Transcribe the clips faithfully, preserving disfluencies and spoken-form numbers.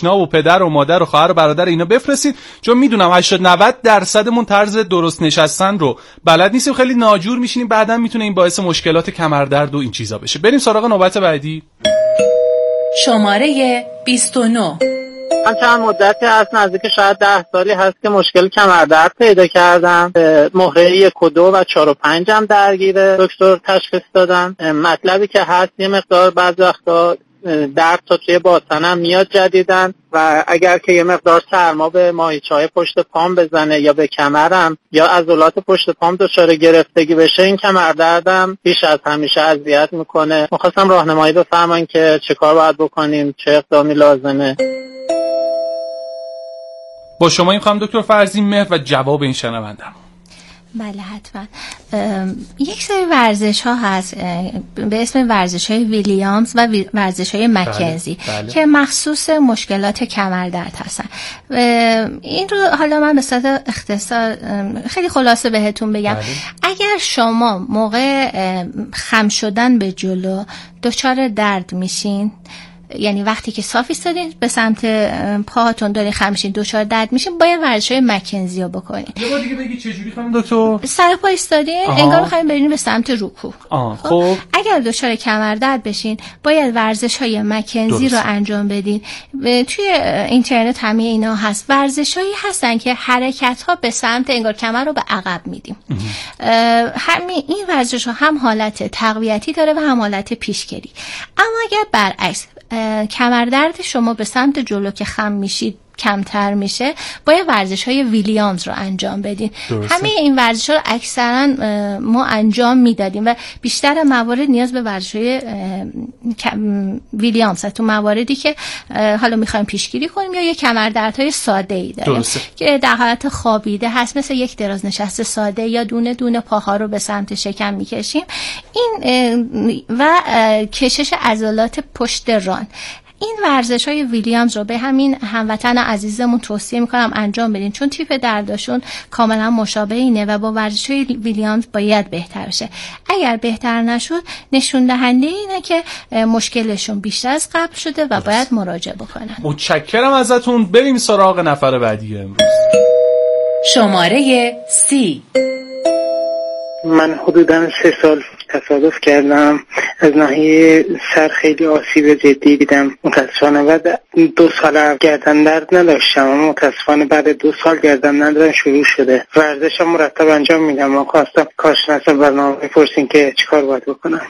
آشنا و پدر و مادر و خواهر و برادر اینا بفرستید، چون میدونم هشتاد نود درصدمون طرز درست نشستن رو بلد نیستیم، خیلی ناجور میشینیم، بعداً میتونه این باعث مشکلات کمردرد و این چیزا بشه. بریم سراغ نوبت بعدی. شماره بیست و نه. من چند مدتی هست، نزدیک شاید ده سالی هست که مشکل کمردرد پیدا کردم. مهره یک و دو و چهار و پنج هم درگیره، دکتر تشخیص دادن. مطلبی که هست یه مقدار بعض وقتا درد تا توی باطنم میاد جدیدن و اگر که یه مقدار سرما به ماهیچه‌های پشت پام بزنه یا به کمرم یا عضلات پشت پام دچار گرفتگی بشه، این کمردردم بیش از همیشه اذیت میکنه. می‌خواستم راهنمایی بفرمایید که چه کار باید بکنیم، چه اقدامی لازمه. با شما این خانم دکتر فرزین مهر و جواب این شنوندم. بله حتما. یک سری ورزش ها هست به اسم ورزش های ویلیامز و ورزش های مکنزی بله، بله. که مخصوص مشکلات کمردرد هستن. این رو حالا من به صورت اختصار خیلی خلاصه بهتون بگم. بله. اگر شما موقع خم شدن به جلو دچار درد میشین، یعنی وقتی که صاف ایستادین به سمت پاهاتون دارین خم میشین دچار درد میشین، باید ورزش‌های مکنزی رو بکنین. یه بار دیگه بگی چه جوری خانم دکتر؟ سر پا ایستادین انگار می‌خواید برین به سمت رکوع. خب. خب اگر دچار کمردرد بشین باید ورزش‌های مکنزی رو انجام بدین. توی اینترنت همه اینا هست. ورزش‌هایی هستن که حرکت‌ها به سمت انگار کمر رو به عقب میدیم. همین این ورزش‌ها هم حالت تقویتی داره و هم حالت پیشگیری. اما اگر برعکس کمردرد شما به سمت جلو که خم میشید کمتر میشه، باید ورزش های ویلیامز رو انجام بدین. همه این ورزش ها رو اکثرا ما انجام میدادیم و بیشتر موارد نیاز به ورزش های ویلیامز هست، تو مواردی که حالا میخوایم پیشگیری کنیم یا یک کمردرد های ساده ای داریم درسته. که در حالت خوابیده هست، مثل یک دراز نشست ساده یا دونه دونه پاها رو به سمت شکم میکشیم. این و کشش عضلات پشت ران. این ورزش های ویلیامز رو به همین هموطن عزیزمون توصیه میکنم انجام بدین، چون تیپ درداشون کاملا مشابه اینه و با ورزش های ویلیامز باید بهتر بشه. اگر بهتر نشد نشون دهنده اینه که مشکلشون بیشتر از قبل شده و باید مراجعه بکنن. متشکرم ازتون. بریم سراغ نفر بعدی امروز. شماره سی. من حدوداً سه سال تصادف کردم، از ناحیه سر خیلی آسیب جدی دیدم متاسفانه. بعد دو سال گردن درد نداشتم، اما متاسفانه بعد دو سال گردن درد شروع شده. ورزشم مرتب انجام میدم. من خواستم کارشناس برنامه بپرسین که چیکار باید بکنم.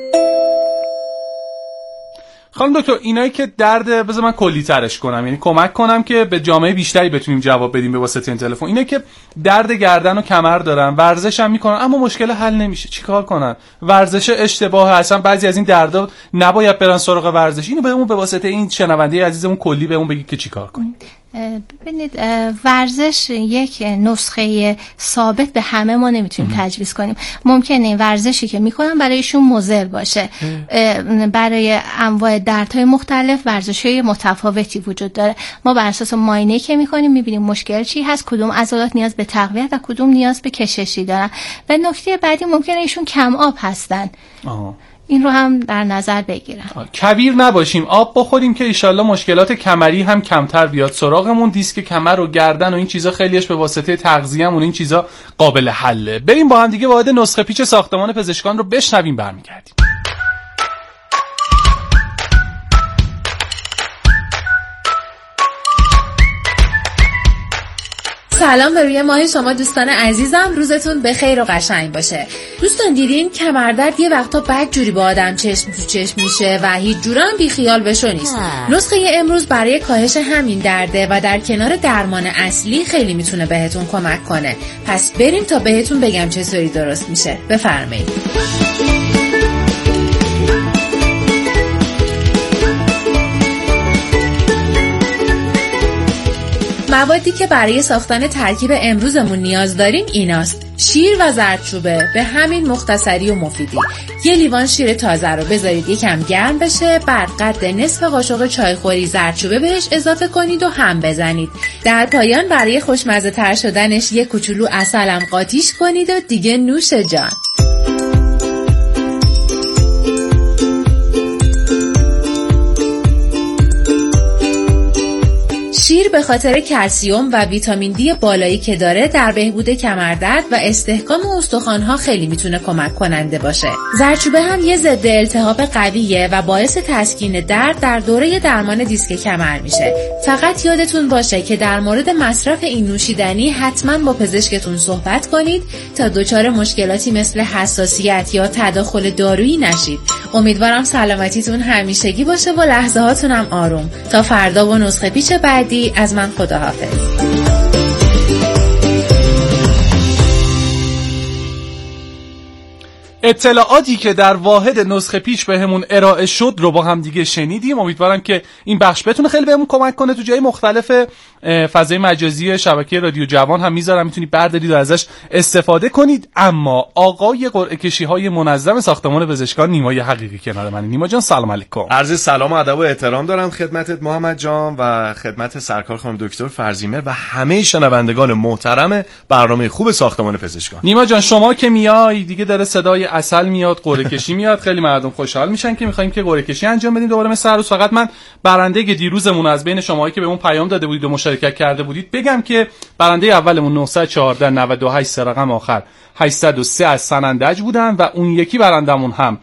خانم دکتر، اینایی که درد، بذار من کلی ترش کنم، یعنی کمک کنم که به جامعه بیشتری بتونیم جواب بدیم به واسطه این تلفن. اینایی که درد گردن و کمر دارن، ورزش هم میکنن اما مشکل حل نمیشه، چیکار کنن؟ ورزش اشتباه هستن، بعضی از این دردا نباید برن سراغ ورزش. اینو بهمون به واسطه این شنونده عزیزمون کلی بهمون بگید که چیکار کنیم. ببینید، ورزش یک نسخه ثابت به همه ما نمیتونیم تجویز کنیم. ممکنه ورزشی که میکنن برایشون مضر باشه. برای انواع دردهای مختلف ورزش‌های متفاوتی وجود داره. ما بر اساس معاینه‌ای که میکنیم میبینیم مشکل چی هست، کدوم عضلات نیاز به تقویت و کدوم نیاز به کششی دارن. و نکته بعدی ممکنه ایشون کم آب هستن. آه. این رو هم در نظر بگیرن. کویر نباشیم، آب بخوریم که ایشالله مشکلات کمری هم کمتر بیاد سراغمون. دیسک کمر و گردن و این چیزا خیلیش به واسطه تغذیه‌مون این چیزا قابل حله. بریم با هم دیگه وارد نسخه پیچ ساختمان پزشکان رو بشنویم، برمیگردیم. سلام به روی ماه شما دوستان عزیزم، روزتون بخیر و قشنگ باشه. دوستان دیدین کمردرد یه وقتا بد جوری با آدم چشم تو چشم میشه و هیچ جورم بی خیال بشو نیست. نسخه امروز برای کاهش همین درده و در کنار درمان اصلی خیلی میتونه بهتون کمک کنه. پس بریم تا بهتون بگم چطوری درست میشه. بفرمایید. موادی که برای ساختن ترکیب امروزمون نیاز داریم ایناست: شیر و زردچوبه، به همین مختصری و مفیدی. یه لیوان شیر تازه رو بذارید یکم گرم بشه، بعد قد نصف قاشق چایخوری زردچوبه بهش اضافه کنید و هم بزنید. در پایان برای خوشمزه تر شدنش یه کوچولو عسلم قاطیش کنید و دیگه نوش جان. شیر به خاطر کلسیم و ویتامین دی بالایی که داره در بهبود کمردرد و استحکام استخوان‌ها خیلی میتونه کمک کننده باشه. زردچوبه هم یه ضد التهاب قویه و باعث تسکین درد در دوره درمان دیسک کمر میشه. فقط یادتون باشه که در مورد مصرف این نوشیدنی حتما با پزشکتون صحبت کنید تا دچار مشکلاتی مثل حساسیت یا تداخل دارویی نشید. امیدوارم سلامتیتون همیشگی باشه و لحظه هاتونم آروم. تا فردا و نسخه پیچ بعدی از من خداحافظ. اطلاعاتی که در واحد نسخه پیچ بهمون ارائه شد رو با هم دیگه شنیدیم. امیدوارم که این بخش بتونه خیلی بهمون کمک کنه. تو جای مختلف فضای مجازی شبکه رادیو جوان هم میذارم، میتونید بردارید و ازش استفاده کنید. اما آقای قرعه کشی های منظم ساختمان پزشکان نیمای حقیقی کنار من. نیما جان سلام علیکم. عرض سلام و ادب و احترام دارم خدمتت محمد جان و خدمت سرکار خانم دکتر فرزیمر و همه شنوندگان محترم برنامه خوب ساختمان پزشکان. نیما جان شما که میای دیگه داره صدای اصل میاد، قرعه کشی میاد، خیلی مردم خوشحال میشن که میخوایم که قرعه کشی انجام بدیم دوباره مثل هر روز. فقط من برنده دیروزمون از بین شماهایی که بهمون پیام داده بودید و مشارکت کرده بودید بگم که برنده اولمون نهصد و چهارده نود و هشت سه رقم آخر هشتصد و سه از سنندج بودن و اون یکی برندمون هم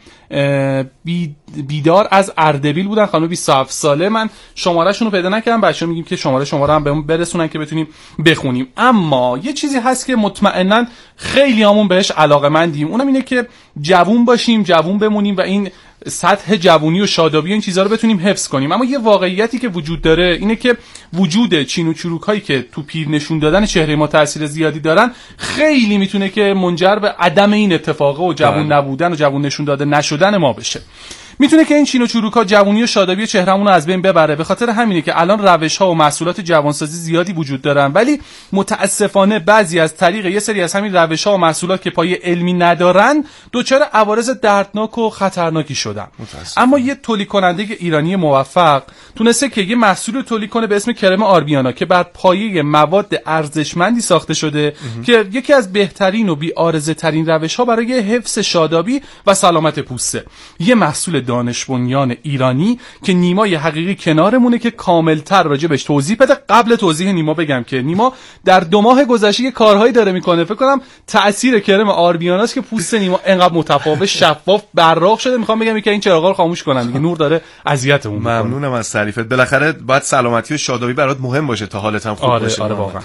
بیدار از اردبیل بودن، خانم بیست و هفت ساله. من شماره شون رو پیدا نکردم، بچه‌ها میگیم که شماره شماره هم بهمون برسونن که بتونیم بخونیم. اما یه چیزی هست که مطمئنا خیلی همون بهش علاقه‌مندیم، اونم اینه که جوون باشیم، جوون بمونیم و این سطح جوونی و شادابی و این چیزا رو بتونیم حفظ کنیم. اما یه واقعیتی که وجود داره اینه که وجود چین و چروک‌هایی که تو پیر نشون دادن چهره ما تاثیر زیادی دارن خیلی میتونه که منجر به عدم این اتفاقه و جوون نبودن و جوون نشون داده نشدن ما بشه. میتونه که این چین و چروک‌ها جوونی و شادابی چهرهمون رو از بین ببره. به خاطر همینه که الان روش‌ها و محصولات جوانسازی زیادی وجود دارن، ولی متاسفانه بعضی از طریق یه سری از همین روش‌ها و محصولات که پایه علمی ندارن دچار عوارض دردناک و خطرناکی شدن. اما یه تولید کننده ایرانی موفق تونسته که یه محصول تولید کنه به اسم کرم آربیانا که بر پایه مواد ارزشمندی ساخته شده امه. که یکی از بهترین و بی‌عارضه ترین روش‌ها برای حفظ شادابی و سلامت پوسته. یه محصول دانش بنیان ایرانی که نیمای حقیقی کنارمونه که کاملتر راجبش توضیح بده. قبل توضیح نیما بگم که نیما در دو ماه گذشته کارهایی داره میکنه، فکر کنم تأثیر کرم آربیاناست که پوست نیما انقدر متفاوت شفاف براق شده. میخوام بگم که این چراغا رو خاموش کنن دیگه، نور داره اذیتمون میکنه. ممنونم از تعریفت. بالاخره باید سلامتی و شادابی برات مهم باشه تا حالت هم خوب آره، باشه. آره واقعا.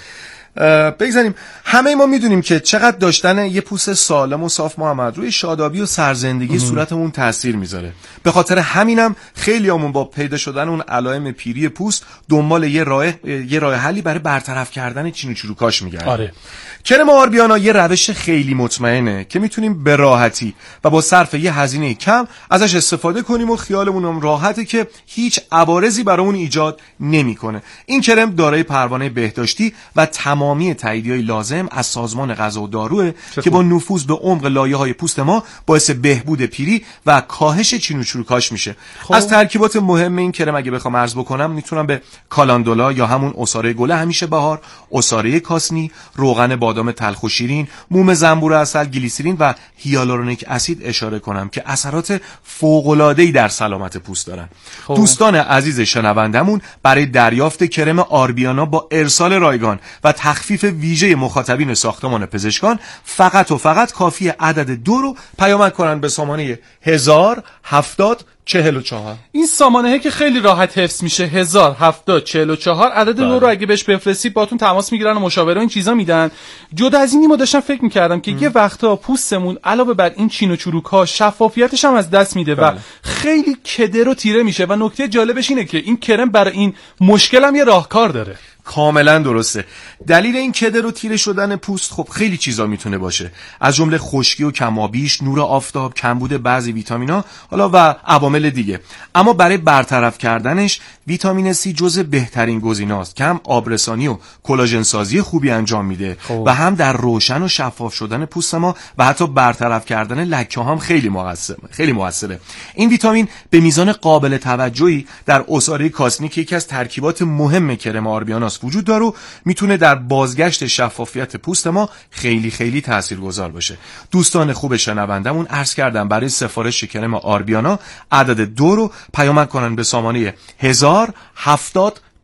بگذاریم همه ما میدونیم که چقدر داشتن یه پوست سالم و صاف محمد روی شادابی و سرزندگی صورتمون تاثیر میذاره. به خاطر همینم خیلیامون با پیدا شدن اون علائم پیری پوست دنبال یه راه یه راه حلی برای برطرف کردن چین و چروکاش میگردیم. آره. کرم آربیانا یه روش خیلی مطمئنه که میتونیم به راحتی و با صرف یه هزینه کم ازش استفاده کنیم و خیالمون هم راحته که هیچ عوارضی برامون ایجاد نمیکنه. این کرم دارای پروانه بهداشتی و تمامی تاییدیه‌های لازم از سازمان غذا و داروه که با نفوذ به عمق لایه‌های پوست ما باعث بهبود پیری و کاهش چین و چروکاش میشه. خب. از ترکیبات مهم این کرم اگه بخوام عرض بکنم میتونم به کالاندولا یا همون عصاره گل همیشه بهار، عصاره کاسنی، روغن بادام تلخ و شیرین، موم زنبور عسل، گلیسرین و هیالورونیک اسید اشاره کنم که اثرات فوق‌العاده‌ای در سلامت پوست دارن. خب. دوستان عزیز شنوندمون برای دریافت کرم آربیانا با ارسال رایگان و تخفیف ویژه مخاطبین ساختمان پزشکان فقط و فقط کافی عدد دو رو پیامک کنن به سامانه هزار هفتاد چهل و چهار. این سامانه که خیلی راحت حفظ میشه، هزار هفتاد چهل و چهار. عدد دو رو اگه بهش بفرستید باتون تماس میگیرن و مشاوره و این چیزا میدن. جدا از این ما داشتم فکر میکردم که ام. یه وقتا پوستمون علاوه بر این چین و چروک ها شفافیتش هم از دست میده بله. و خیلی کدر و تیره میشه و نکته جالبش اینه که این کرم برای این مشکل هم یه راهکار داره. کاملا درسته. دلیل این کدر و تیره شدن پوست خب خیلی چیزا میتونه باشه، از جمله خشکی و کمابیش، نور آفتاب، کمبود بعضی ویتامینا، حالا و عوامل دیگه. اما برای برطرف کردنش ویتامین سی جزء بهترین گزینه‌است که هم آبرسانی و کلاژن سازی خوبی انجام میده خب. و هم در روشن و شفاف شدن پوست ما و حتی برطرف کردن لکه‌ها هم خیلی موثره. خیلی موثره. این ویتامین به میزان قابل توجهی در عصاره کاسنی که یکی از ترکیبات مهم کرم آربیانا وجود داره و میتونه در بازگشت شفافیت پوست ما خیلی خیلی تاثیرگذار باشه. دوستان خوب شنوندمون عرض کردم برای سفارش کرم آربیانا عدد دو رو پیامک کنن به سامانه هزار هفتاد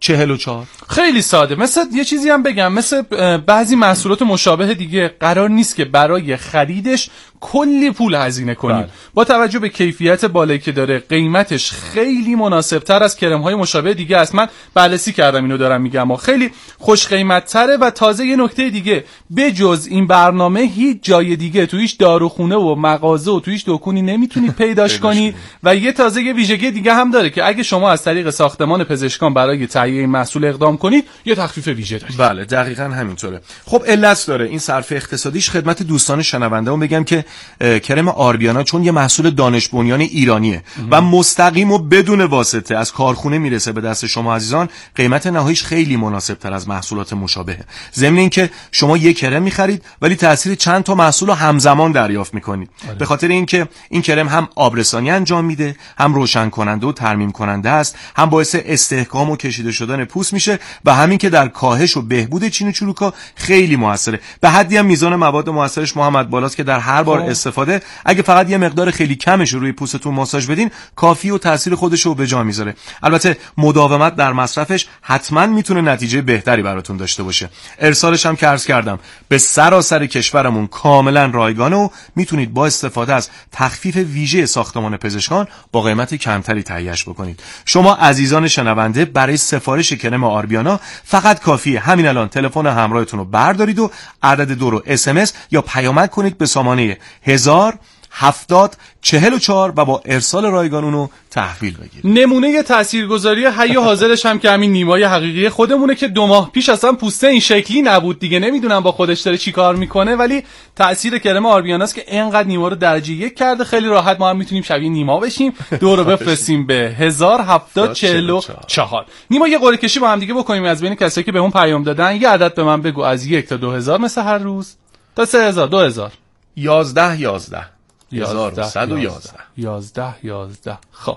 چهل و چهار. خیلی ساده. مثل یه چیزی هم بگم، مثل بعضی محصولات مشابه دیگه قرار نیست که برای خریدش کلی پول هزینه کنیم. با توجه به کیفیت بالایی که داره، قیمتش خیلی مناسبتر از کرم‌های مشابه دیگه است. من بررسی کردم اینو دارم میگم و خیلی خوش قیمت‌تره. و تازه یه نکته دیگه، بجز این برنامه هیچ جای دیگه تو هیچ داروخونه و مغازه و تو هیچ دکونی نمیتونید پیداش کنی. و یه تازه یه ویژگی دیگه هم داره که اگه شما از طریق ساختمان پزشکان برای تهیه این محصول اقدام کنید، یه تخفیف ویژه داره. بله دقیقاً همینطوره. خب علت داره این صرف اقتصادیش. خدمت دوستان شنونده‌ام بگم که کرم آربیانا چون یه محصول دانش بنیان ایرانیه و مستقیم و بدون واسطه از کارخونه میرسه به دست شما عزیزان، قیمت نهاییش خیلی مناسبتر از محصولات مشابهه. ضمن اینکه شما یک کرم می‌خرید ولی تاثیر چند تا محصول رو همزمان دریافت می‌کنید. به خاطر اینکه این کرم هم آبرسانی انجام میده، هم روشن کننده و ترمیم کننده است، هم باعث استحکام و کشیده شدن پوست میشه و همین که در کاهش و بهبود چین و چروکا خیلی موثره. به حدی هم میزان مواد موثرش محمد بالاست که در هر بار استفاده اگه فقط یه مقدار خیلی کمش رو روی پوستتون ماساژ بدین کافی و تاثیر خودش رو به جا میذاره. البته مداومت در مصرفش حتما میتونه نتیجه بهتری براتون داشته باشه. ارسالش هم که عرض کردم به سراسر کشورمون کاملا رایگانه و میتونید با استفاده از تخفیف ویژه ساختمان پزشکان با قیمت کمتری تهیه‌اش بکنید. شما عزیزان شنونده برای سفارش کرم آربیانا فقط کافیه همین الان تلفن همراهتون رو بردارید و عدد دو رو اس ام اس یا پیامک کنید به سامانه هزار هفتاد چهل و چهار و با ارسال رایگان اونو تحویل بگیرید. نمونه تاثیرگذاری حی و حاضرش هم که همین نیمای حقیقی خودمونه که دو ماه پیش اصلا پوسته این شکلی نبود دیگه. نمیدونم با خودش داره چی کار میکنه، ولی تاثیر کرم آربیاناست که اینقدر نیما رو درجه یک کرده. خیلی راحت ما هم میتونیم شبیه نیما بشیم. دو رو بفرستیم به هزار هفتاد چهل و چهار. نیما یه قرعه کشی با هم دیگه بکنیم از بین کسایی که بهمون پیام دادن. یه عدد به من بگو از یک تا دو هزار مثل هر روز تا سه هزار. دو هزار یازده یازده یازده صد و یازده یازده یازده. خب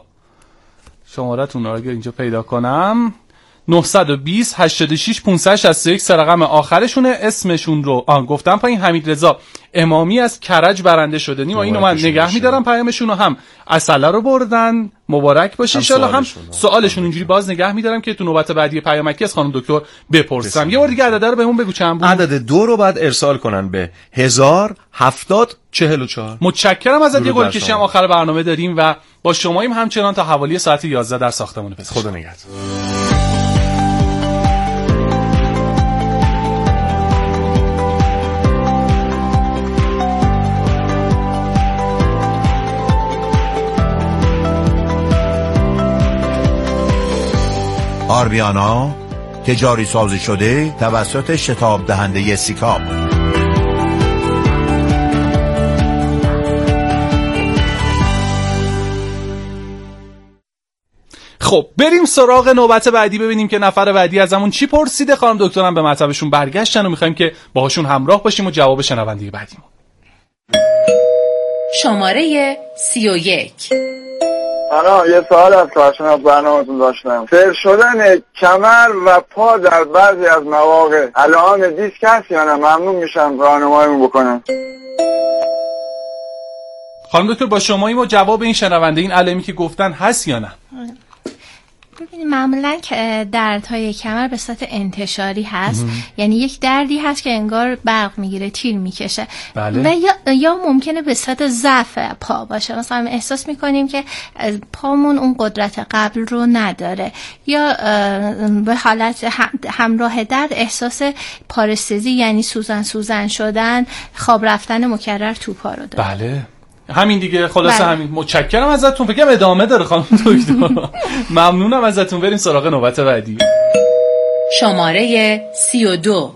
شمارتون رو اگر اینجا پیدا کنم نه دو صفر هشتاد و شش پانصد و شصت و یک سه رقم آخرشونه. اسمشون رو آن گفتم پایین، حمید رضا امامی از کرج برنده شده. نیما اینو من نگه می‌دارم، پیامشون رو هم اصله رو بردن، مبارک باشه ان شاءالله. هم سوالشون اینجوری باز نگه می‌دارم که تو نوبت بعدی پیامکی از خانم دکتر بپرسم. یه بار دیگه عدد رو بهمون بگو چند بود. عدد دو رو بعد ارسال کنن به هزار هفتاد چهل و چهار. متشکرم ازت. یه گل کشی هم آخر برنامه داریم و با شماییم همچنان تا حوالی ساعت یازده در ساختمان پزشکی. خدا نگهدار. آربیانا تجاری سازی شده توسط شتاب دهنده سیکاب. خب بریم سراغ نوبت بعدی، ببینیم که نفر بعدی ازمون چی پرسیده. خانم دکترم به مطلبشون برگشتن و میخوایم که باهاشون همراه باشیم و جواب شنونده بعدیمون. شماره سی و یک. آنا یه سوال از کارشون از برنامه‌تون داشتم. سر شدن کمر و پا در بعضی از مواقع علائم دیسک هست یا نه؟ ممنون میشم راهنماییمون بکنن. خانم دکتر با شماییم و جواب این شنونده این علائمی که گفتن هست یا نه؟ ببینید معمولا دردهای کمر به صورت انتشاری هست. یعنی یک دردی هست که انگار برق میگیره، تیر میکشه. بله. و یا, یا ممکنه به صورت ضعف پا باشه. مثلا احساس میکنیم که پامون اون قدرت قبل رو نداره، یا به حالت همراه درد احساس پارستزی یعنی سوزن سوزن شدن، خواب رفتن مکرر تو پا رو داره. بله همین دیگه. خلاصه بله. همین. متشکرم ازتون. فکرم ادامه داره خانم دکتر. ممنونم ازتون. بریم سراغ نوبت بعدی. شماره سی و دو.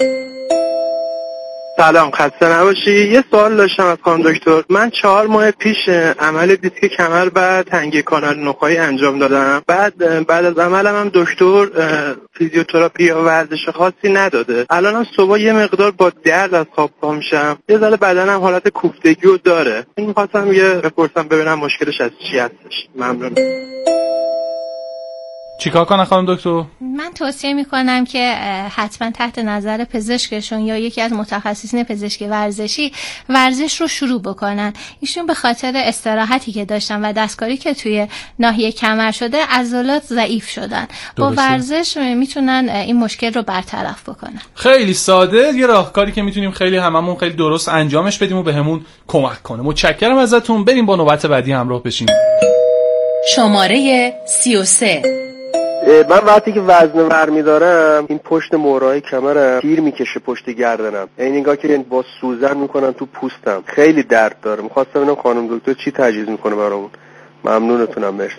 سلام، خسته نباشی. یه سوال داشتم از خانم دکتر. من چهار ماه پیش عمل دیسک کمر و تنگی کانال نخاعی انجام دادم. بعد بعد از عملم هم دکتر فیزیوتراپی یا ورزش خاصی نداده. الانم صبح یه مقدار با درد از خواب پا میشم. یه ذره بدنم حالت کوفتگی رو داره. این می‌خواستم یه بپرسم ببینم مشکلش از چی هستش. ممنون. چیکار کنن خانم دکتر؟ من توصیه میکنم که حتما تحت نظر پزشکشون یا یکی از متخصصین پزشکی ورزشی ورزش رو شروع بکنن. ایشون به خاطر استراحتی که داشتن و دستکاری که توی ناحیه کمر شده عضلات ضعیف شدن. با ورزش میتونن این مشکل رو برطرف بکنن. خیلی ساده، یه راهکاری که میتونیم خیلی هممون خیلی درست انجامش بدیم و بهمون کمک کنه. متشکرم ازتون. بریم با نوبت بعدی همراه بشیم. شماره سی و سه. من وقتی که وزنه ور میدارم این پشت مهرهای کمرم تیر میکشه پشت گردنم، این نگاه که با سوزن میکنن تو پوستم، خیلی درد داره. میخواستم ببینم خانم دکتر چی تجویز میکنه برامون. ممنونتونم. مرسی.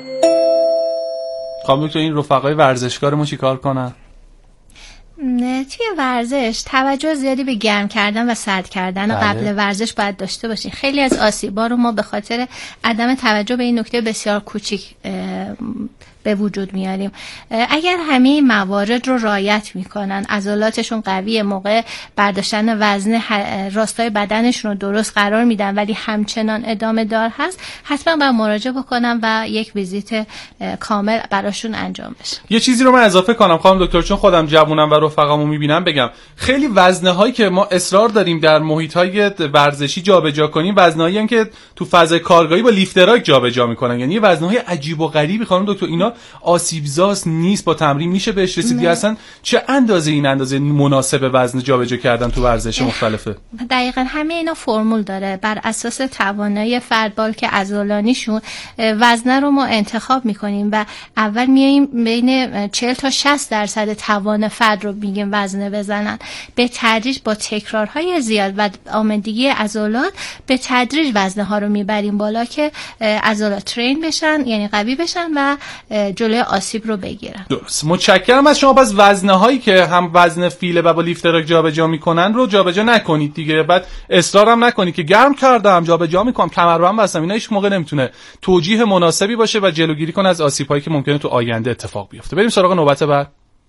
خانم دکتر این رفقای ورزشکارمون چیکار کنن؟ توی ورزش توجه زیادی به گرم کردن و سرد کردن بله. قبل ورزش باید داشته باشین. خیلی از آسیب‌ها رو ما به خاطر عدم توجه به این نکته بسیار کوچیک به وجود میاریم. اگر همه این موارد رو رعایت میکنن، عضلاتشون قویه، موقع برداشتن وزن راستای بدنشون رو درست قرار میدن ولی همچنان ادامه دار هست، حتما باید مراجعه بکنن و یک ویزیت کامل براشون انجام بشه. یه چیزی رو من اضافه کنم خانم دکتر، چون خودم جوونم و رفقامو میبینم بگم خیلی وزنه هایی که ما اصرار داریم در محیط های ورزشی جابجا کنیم، وزنه هایی که تو فضای کارگاهی با لیفتراک جابجا میکنن، یعنی وزنه های عجیب و غریبی خانم دکتر. اینا آسیبزاست نیست، با تمرین میشه بهش رسیدی. اصلا چه اندازه این اندازه مناسب وزن جابجا کردن تو ورزش مختلفه؟ دقیقاً همه اینا فرمول داره. بر اساس توانایی فرد بالک عضلانیشون وزنه رو ما انتخاب میکنیم و اول میایم بین چهل تا شصت درصد توان فرد رو میگیم وزنه بزنن. به تدریج با تکرارهای زیاد و آمادگی عضلات به تدریج وزنه ها رو میبریم بالا که عضلات ترین بشن، یعنی قوی بشن و جلوی آسیب رو بگیرن. درست. متشکرم از شما. پس وزنه هایی که هم وزن فیله و با لیفتراک جابجا میکنن رو جابجا نکنید دیگه. بعد اصرارم نکنید که گرم کردم جابجا میکنم کمربند بستم، اینا هیچ موقع نمیتونه توجیه مناسبی باشه و جلوگیری کنه از آسیب هایی که ممکنه تو آینده اتفاق بیفته. بریم سراغ نوبت بعد.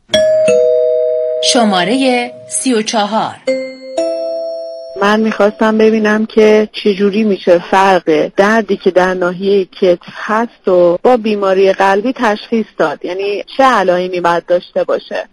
شماره سی و چهار. من میخواستم ببینم که چجوری میشه فرق دردی که در ناحیه کتف هست و با بیماری قلبی تشخیص داد، یعنی چه علائمی باید داشته باشه.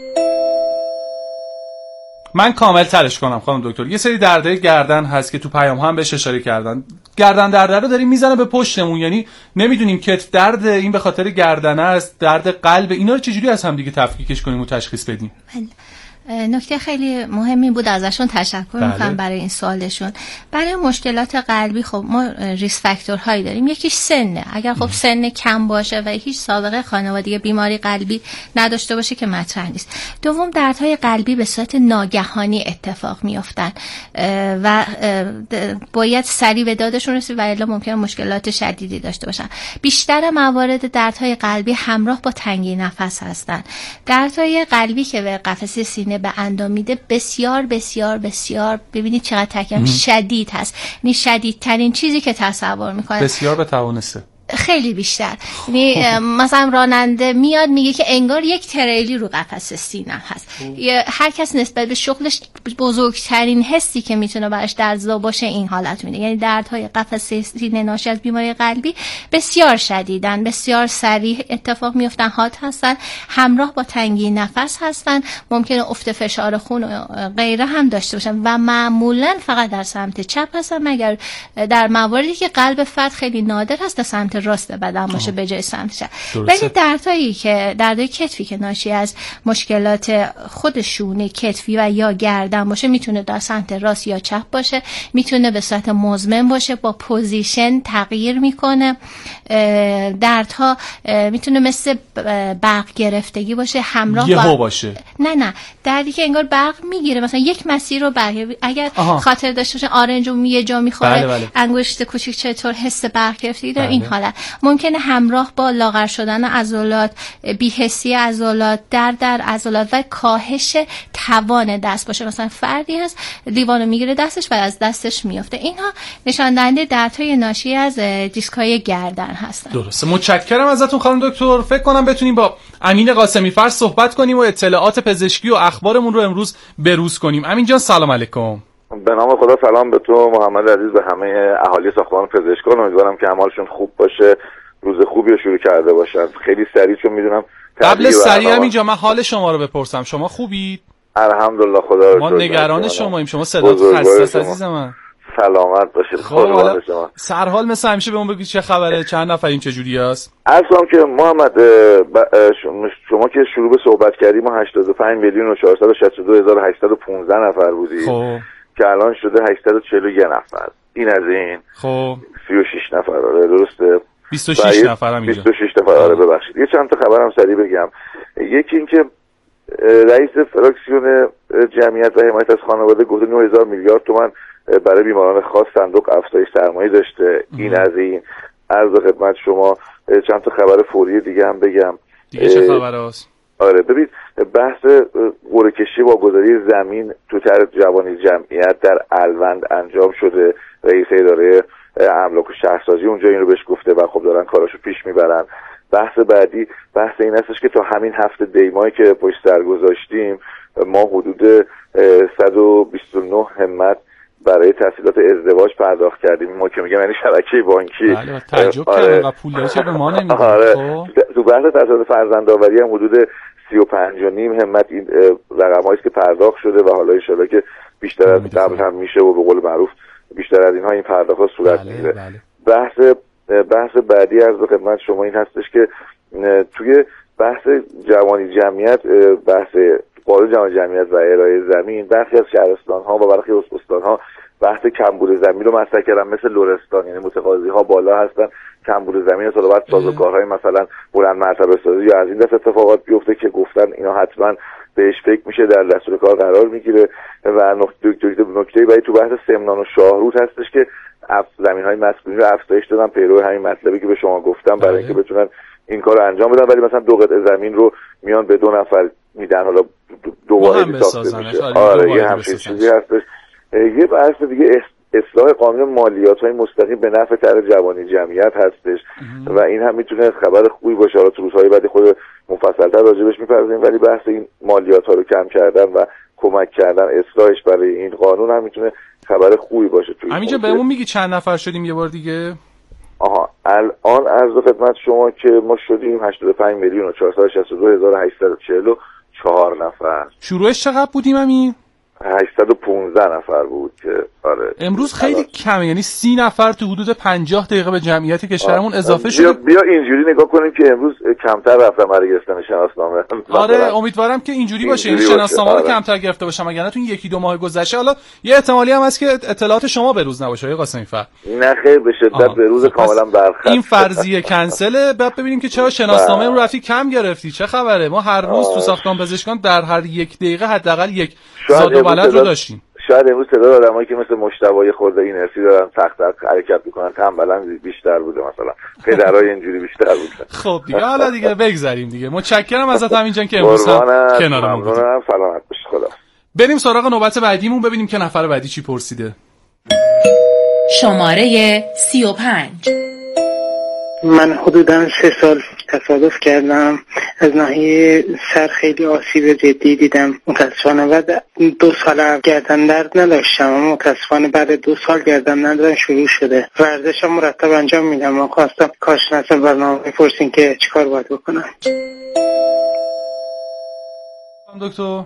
من کامل ترش کنم خانم دکتر. یه سری دردای گردن هست که تو پیام هم بهش اشاره کردن. گردن درد رو داریم میزنه به پشتمون، یعنی نمیدونیم کتف درد این به خاطر گردنه است، درد قلب، اینا رو چجوری از هم دیگه تفکیکش کنیم و تشخیص بدیم؟ نکته خیلی مهمی بود، ازشون تشکر بله. میکنم برای این سوالشون. برای مشکلات قلبی خب ما ریس فاکتورهایی داریم. یکیش سنه. اگر خب سن کم باشه و هیچ سابقه خانوادگی بیماری قلبی نداشته باشه که مطرح نیست. دوم، دردهای قلبی به صورت ناگهانی اتفاق میافتن و باید سریع به دادشون رسید و الا ممکنه مشکلات شدیدی داشته باشن. بیشتر موارد دردهای قلبی همراه با تنگی نفس هستن. دردهای قلبی که به قفسه سینه به اندام میده بسیار بسیار بسیار ببینید چقدر تکم شدید هست، یعنی شدیدترین چیزی که تصور میکنه. بسیار به توانسته خیلی بیشتر. یعنی مثلا راننده میاد میگه که انگار یک تریلی رو قفسه سینم هست. هر کس نسبت به شغلش بزرگترین حسی که میتونه براش درزا باشه این حالت میده. یعنی دردهای قفسه سینه ناشی از بیماری قلبی بسیار شدیدن، بسیار سریع اتفاق میفتن، حاد هستن، همراه با تنگی نفس هستن، ممکنه افت فشار خون و غیره هم داشته باشن و معمولا فقط در سمت چپ هستن، مگر در مواردی که قلب فرد خیلی نادر هست در سمت راست بدن باشه به جای سمت چپ. ولی دردهایی که دردهای کتفی که ناشی از مشکلات خود شونه کتفی و یا گردن باشه میتونه در سمت راست یا چپ باشه، میتونه به صورت مزمن باشه، با پوزیشن تغییر میکنه. دردها میتونه مثل برق گرفتگی باشه، همراه با باشه. نه نه دردی که انگار برق میگیره، مثلا یک مسیر رو برق، اگر آها. خاطر داشته باشه آرنج رو یه جا میخوره بله بله. انگشت کوچیک چطور حس برق گرفتگی داره بله. این حالت ممکنه همراه با لاغر شدن عضلات، بی‌حسی عضلات، درد در عضلات و کاهش توان دست باشه. مثلا فردی هست لیوانو میگیره دستش و از دستش میفته. اینها نشان دهنده دردهای ناشی از دیسکای گردن هستن. درسته. متشکرم ازتون خانم دکتر. فکر کنم بتونیم با امین قاسمی فرز صحبت کنیم و اطلاعات پزشکی و اخبارمون رو امروز بروز کنیم. امین جان سلام علیکم. به نام خدا سلام به تو محمد عزیز، به همه اهالی ساختمان پزشکان. امیدوارم که اعمالشون خوب باشه روز خوبی رو شروع کرده باشن. خیلی سریع چون میدونم قبل سریع هم اینجا من حال شما رو بپرسم، شما خوبید؟ الحمدلله خدا رو ما نگران شماییم، شما صدات خسته عزیز من. سلامت باشید. خب شما سرحال مثل همیشه بهمون بگید چه خبره، چند نفریم، چه جوری است؟ اصلا که محمد شما که شروع به صحبت کردیم ما هشتاد و پنج میلیون و چهارصد و شصت و دو هزار و هشتصد و پانزده نفر بودیم. خب که الان شده هشتصد و چهل و یک نفر. این از این خب سی و شش نفر. آره درسته، بیست و شش نفرم اینجا. بیست و شش نفر. آره ببخشید یه چند تا خبرم سریع بگم. یکی این که رئیس فراکسیون جمعیت و حمایت از خانواده گفته نه هزار میلیارد تومان برای بیماران خاص صندوق افزایش سرمایه داشته. این از این. عرض خدمت شما چند تا خبر فوری دیگه هم بگم. دیگه چه خبر هست؟ آره ببین بحث قرعه کشی واگذاری زمین تو طرح جوانی جمعیت در الوند انجام شده. رئیس اداره املاک و شهرسازی اونجا این رو بهش گفته و خب دارن کاراشو پیش میبرن. بحث بعدی بحث این هستش که تا همین هفته دیمایی که پشت سر گذاشتیم ما حدود صد و بیست و نه همت برای تحصیلات ازدواج پرداخت کردیم. ما که میگم یعنی شبکه بانکی. بله تعجب کردم و پول چه به ما نمیدن. آره تو بحث تحصیلات فرزندآوری هم حدود سی و پنج و نیم همت این رقمایی است که پرداخت شده و حالا ان شاءالله که بیشتر از قبل هم میشه و به قول معروف بیشتر از اینها این پرداخت‌ها صورت بله، میگیره. بله. بحث بحث بعدی از خدمت شما این هستش که توی بحث جوانی جمعیت، بحث قانون جوانی جمعیت و ارائه زمین، برخی از شهرستان‌ها و برخی از استان‌ها بحث کمبود زمین رو مطرح کردن. مثل لرستان یعنی متقاضی‌ها بالا هستن، کمبود زمین تا بعد سازوکارهای مثلا بلند مرتبه سازی یا از این دست اتفاقات بیفته که گفتن اینا حتما بهش فکر میشه، در دستور کار قرار میگیره. و نکته نکته بعدی تو بحث سمنان و شاهرود هستش که زمین‌های مسکونی رو افزایش دادن پیرو همین مطلبی که به شما گفتم برای اینکه بتونن این کار رو انجام بدن، ولی مثلا دو قطعه زمین رو میان به دو نفر میدن، حالا دو واحدی ساخته میشه. آره یه همچین چیزی هستش. یه بحث دیگه اصلاح قانون مالیات‌های مستقیم به نفع طرح جوانی جمعیت هستش و این هم میتونه خبر خوبی باشه. حالا تو روزهای بعدی خود مفصل‌تر راجبش می‌پردازیم، ولی بحث این مالیات‌ها رو کم کردن و کمک کردن اصلاحش برای این قانون هم میتونه خبر خوبی باشه. توی همینجا بهمون میگی چند نفر شدیم یه بار دیگه؟ آها الان عرض خدمت شما که ما شدیم هشتاد و پنج میلیون و چهارصد و شصت و دو هزار و هشتصد و چهل و چهار نفر. شروعش چقدر بودیم همین؟ هشتصد و پانزده نفر بود که آره امروز خیلی کمه، یعنی سی نفر تو حدود پنجاه دقیقه به جمعیت کشورمون اضافه شد. بیا, بیا اینجوری نگاه کنیم که امروز کمتر رفتم برای گرفتن شناسنامه. آره امیدوارم که اینجوری باشه، این شناسنامه رو آره. کمتر گرفته باشم، اگر نه تو یکی دو ماه گذشته حالا یه احتمالی هم هست که اطلاعات شما به روز نباشه. آقای قاسمی فر نه خیر به شدت به روز کاملا برخلاف. این فرضیه کنسله. بعد ببینیم که چرا شناسنامه رو رفتی کم گرفتی، چه خبره؟ ما هر روز تو ساختمان پزشکان در هر یک دقیقه حداقل یک زاد و ولد رو داشتیم. شاید امروز تعداد آدمایی که مثل مجتبی خورده این ارسی دارن سخت سخت حرکت میکنن تنبلا بیشتر بوده، مثلا پدرای اینجوری بیشتر بوده. خب دیگه حالا دیگه بگذریم دیگه. متشکرم ازت همینجان که امروز هم کنارمون بودی. سلامت باش. خدا. بریم سراغ نوبت بعدیمون ببینیم که نفر بعدی چی پرسیده. شماره سی و پنج. من حدوداً سه سال تصادف کردم، از ناحیه سر خیلی آسیب جدی دیدم متاسفانه و دو سال گردن درد نداشتم، اما متاسفانه بعد دو سال گردن درد شروع شده. ورزشم مرتب انجام میدم. من خواستم کارشناس برنامه بپرسین که چیکار باید بکنم. دکتر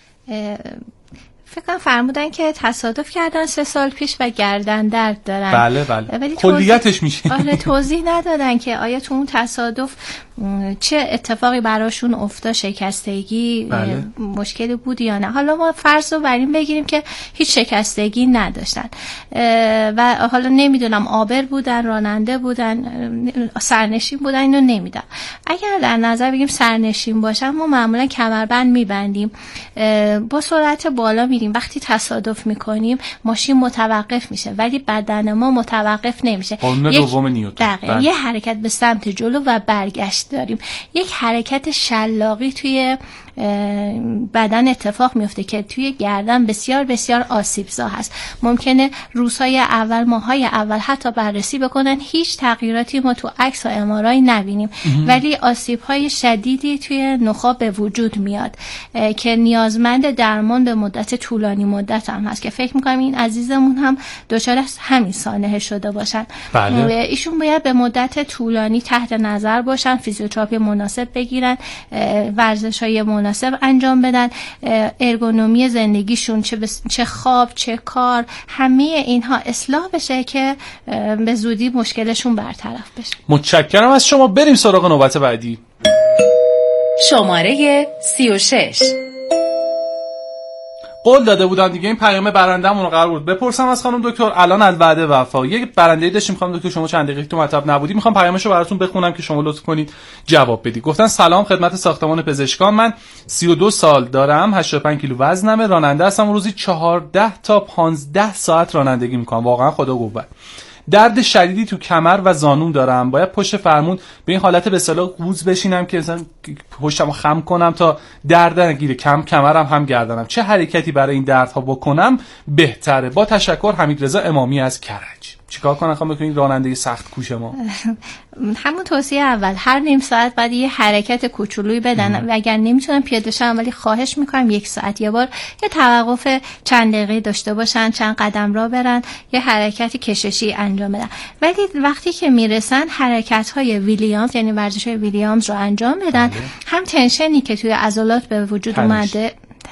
فکر کنم فرمودن که تصادف کردن سه سال پیش و گردن درد دارن. بله بله کلیتش میشه. آره توضیح ندادن که آیا تو اون تصادف چه اتفاقی براشون افتاد، شکستگی بله. مشکلی بود یا نه. حالا ما فرض رو بر این بگیریم که هیچ شکستگی نداشتن و حالا نمیدونم آبر بودن، راننده بودن، سرنشین بودن، اینو نمیدونم. اگر در نظر بگیریم سرنشین باشن ما معمولا کمربند میبندیم، با سرعت بالا میریم. وقتی تصادف میکنیم ماشین متوقف میشه ولی بدن ما متوقف نمیشه. قانون دوم نیوتن. دقیقاً یه حرکت به سمت جلو و برگشت داریم. یک حرکت شلاقی توی بدن اتفاق میفته که توی گردن بسیار بسیار آسیبزا هست. ممکنه روزهای اول، ماهای اول حتی بررسی بکنن، هیچ تغییراتی ما تو عکس و ام آر آی نبینیم، ولی آسیب‌های شدیدی توی نخاع به وجود میاد که نیازمند درمان به مدت طولانی مدت هم هست که فکر می‌کنم این عزیزمون هم دچار همین سانحه شده باشن. بله. ایشون باید به مدت طولانی تحت نظر باشن، فیزیوتراپی مناسب بگیرن، ورزش‌های مناسب انجام بدن، ارگونومی زندگیشون چه بس... چه خواب چه کار، همه اینها اصلاح بشه که به زودی مشکلشون برطرف بشه. متشکرم از شما. بریم سراغ نوبت بعدی. شماره سی و شش. قول داده بودم دیگه این پیام برنده‌مون رو قرار بود بپرسم از خانم دکتر. الان الوعده وفا. یک برنده داشتیم خانم دکتر، شما چند دقیقه تو مطب نبودی، میخوام پیامشو براتون بخونم که شما لطف کنید جواب بدید. گفتن سلام خدمت ساختمان پزشکان، من سی و دو سال دارم، هشتاد و پنج کیلو وزنمه، راننده هستم، روزی چهارده تا پانزده ساعت رانندگی میکنم. واقعا خدا قوت. درد شدیدی تو کمر و زانوم دارم، باید پشت فرمون به این حالت به اصطلاح قوز بشینم که مثلا پشتمو خم کنم تا درد نگیره، کم کمرم هم گردنم. چه حرکتی برای این دردها بکنم بهتره؟ با تشکر، حمیدرضا امامی از کرج. چیکار کنم خواهم بکنید راننده سخت کوش ما؟ همون توصیه اول، هر نیم ساعت بعد یه حرکت کوچولویی بدن و اگر نمیتونن پیاده شن ولی خواهش میکنم یک ساعت یه بار یه توقف چند دقیقه داشته باشن، چند قدم راه برن، یه حرکت کششی انجام بدن. ولی وقتی که میرسن حرکت های ویلیامز یعنی ورزش های ویلیامز رو انجام بدن، هم تنشنی که توی عضلات به وجود تنش. اومده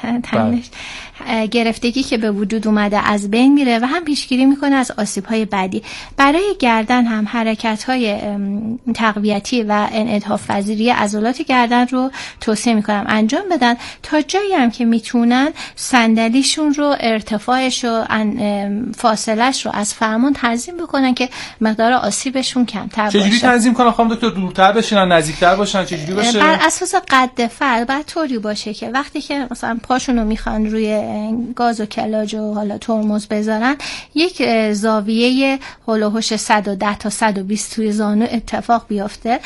تنش گرفتگی که به وجود اومده از بین میره و هم پیشگیری میکنه از آسیب‌های بعدی. برای گردن هم حرکت‌های تقویتی و انعطاف پذیری عضلات گردن رو توصیه میکنم انجام بدن، تا جایی هم که میتونن صندلیشون رو، ارتفاعش رو، فاصلهش رو از فرمان تنظیم بکنن که مقدار آسیبشون کمتر باشه. چجوری تنظیم کنن خانم دکتر؟ دورتر بشینن، نزدیکتر باشن، چجوری باشه؟ بر اساس قد فرد باید طوری باشه که وقتی که مثلا پاشون رو میخوان روی گاز و کلاج و حالا ترمز بذارن، یک زاویه هولوحش صد و ده تا صد و بیست توی زانو اتفاق بیفته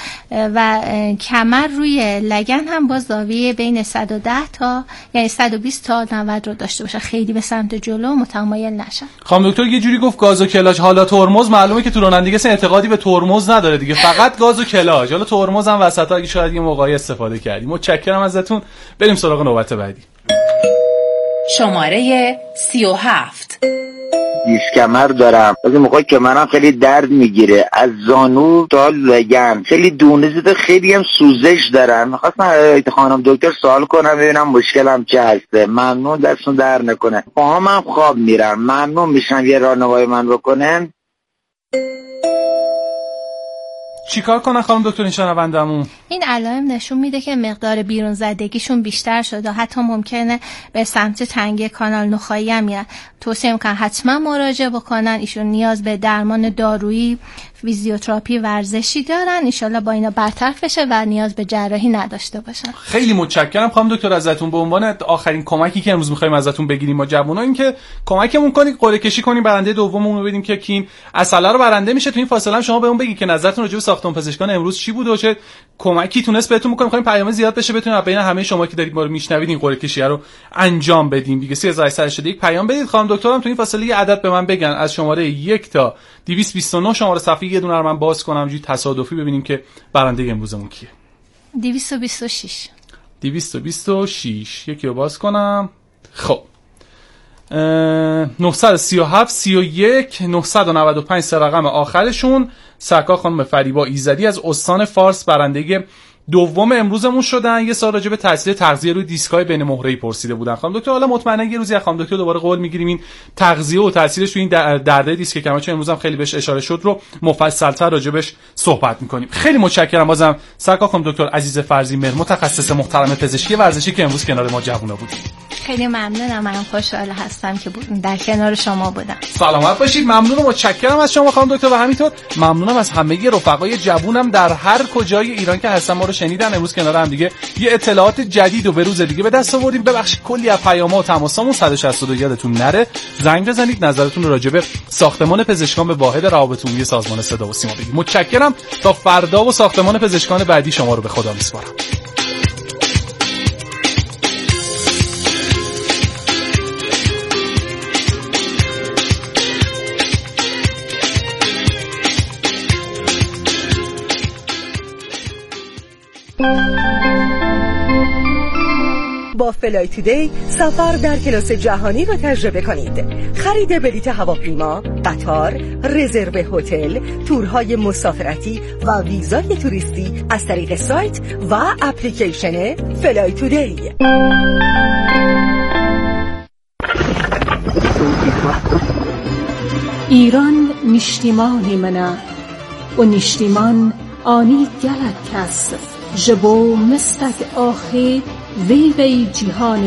و کمر روی لگن هم با زاویه بین صد و ده تا یعنی صد و بیست تا نود رو داشته باشه، خیلی به سمت جلو متمایل نشن. خانم دکتر یه جوری گفت گاز و کلاج، حالا ترمز معلومه که تو رانندگی اصلا اعتقادی به ترمز نداره دیگه، فقط گاز و کلاج، حالا ترمز هم وسطا اگه شاید یه موقعی استفاده کردیم. متشکرم ازتون. بریم سراغ نوبت بعدی. شماره سی و هفت. دیس کمر دارم، از این موقع کمرم خیلی درد میگیره، از زانو تا لگن خیلی دونه زده، خیلی هم سوزش دارم. میخواستم خانم دکتر سوال کنم ببینم مشکلم چه هسته. ممنون، دستون در نکنه. پاهامم خواب میرم، ممنون میشم یه راهنمایی من بکنن. چیکار کنن خانم دکتر این شنوندمون؟ این علائم نشون میده که مقدار بیرون زدگیشون بیشتر شده، حتی ممکنه به سمت تنگی کانال نخاعی هم میرن. توصیه میکنم حتما مراجعه بکنن. ایشون نیاز به درمان دارویی، فیزیوتراپی، ورزشی دارن. انشالله با اینا برطرف بشه و نیاز به جراحی نداشته باشن. خیلی متشکرم خانم دکتر ازتون. به عنوان آخرین کمکی که امروز می‌خوایم ازتون بگیریم ما جوونا، این که کمکمون کنید قرعه کشی کنیم برنده دوممون رو بدیم که کیم اصلا رو برنده میشه. تو این فاصله هم شما بهمون بگید که نظرتون راجع به ساختمان پزشکان امروز چی بود و چه کمکی تونست بهتون بکنه. می‌خوایم پیام زیاد بشه بتونیم بین همه شما که دارید ما رو میشنوید این قرعه کشی رو انجام بدیم دیگه. سه هزار و هشتصد و هشتاد و یک پیام بدید. خانم دکتر هم تو این فاصله یه عدد به من بگن از شماره یک تا دویست و بیست و نه شماره صفحه یه دونه رو من باز کنم جوری تصادفی ببینیم که برنده امروزمون کیه. دویست و بیست و شش دویست و بیست و شش یکی رو باز کنم. خب نهصد و سی و هفت سی و یک نهصد و نود و پنج سه رقم آخرشون. سرکار خانم فریبا ایزدی از استان فارس برنده دوم امروزمون شدن. یه سوال راجع به تاثیر تغذیه روی دیسکای بین مهره‌ای پرسیده بودن خانم دکتر. حالا مطمئنا یه روزی خانم دکتر دوباره قول میگیریم این تغذیه و تاثیرش روی این درد دیسک که کماچون امروز هم خیلی بهش اشاره شد رو مفصل‌تر راجع بهش صحبت می‌کنیم. خیلی متشکرم بازم سرکار خانم دکتر عزیز فرزی مهر، متخصص محترم پزشکی ورزشی که امروز کنار ما جوونا بود. خیلی ممنونم، من خوشحال هستم که در کنار شما بودم. سلامت باشید. ممنون و متشکرم از شما خانم دکتر و همینطور ممنونم از همه رفقای جوونم در هر کجای ایران که هستن ما رو شنیدن. امروز کنار هم دیگه یه اطلاعات جدید و به روز دیگه به دست آوردیم. ببخشید کلی از پیام‌ها و تماسامون صد و شصت و دو یادتون نره. زنگ بزنید نظرتون رو راجع به ساختمان پزشکان به واحد روابط عمومی سازمان صدا و سیما بگید. متشکرم. تا فردا و ساختمان پزشکان بعدی شما رو به خدا میسپارم. با فلای تودی سفر در کلاس جهانی را تجربه کنید. خرید بلیط هواپیما، قطار، رزرو هتل، تورهای مسافرتی و ویزای توریستی از طریق سایت و اپلیکیشن فلای تودی. ایران نیشتیمانی منه و نیشتیمان آنی گلک کس جبو مستک آخی وی وی جهان